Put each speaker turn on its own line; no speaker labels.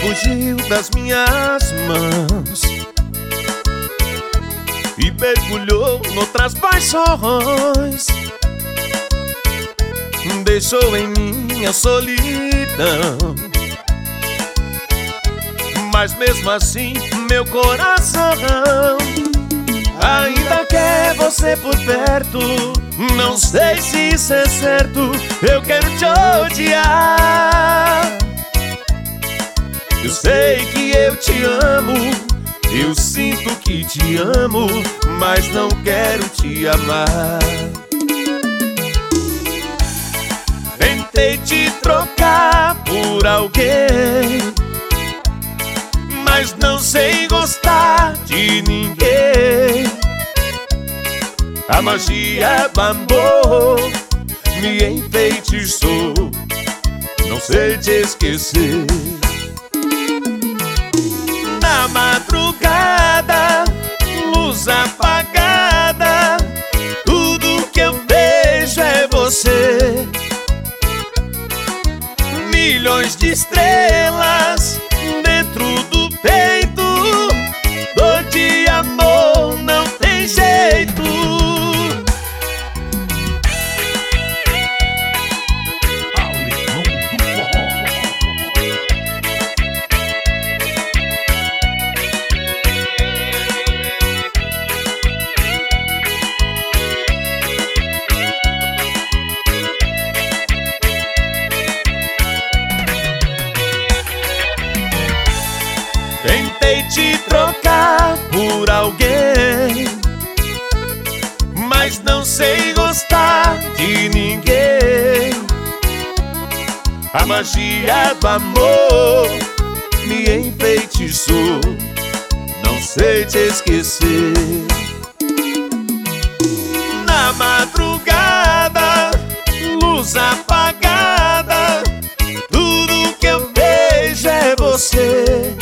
fugiu das minhas mãos e mergulhou noutras paixões. Deixou em mim a solidão, mas mesmo assim meu coração ainda quer você por perto. Não sei se isso é certo, eu quero te odiar. Eu sei que eu te amo, eu sinto que te amo, mas não quero te amar. Tentei te trocar por alguém, mas não sei gostar de ninguém. A magia do amor me enfeitiçou, não sei te esquecer. Na madrugada, luz apagada, tudo que eu vejo é você. Milhões de estrelas dentro do peito, dor de amor não tem jeito. Tentei te trocar por alguém, mas não sei gostar de ninguém. A magia do amor me enfeitiçou, não sei te esquecer. Na madrugada, luz apagada, tudo que eu vejo é você.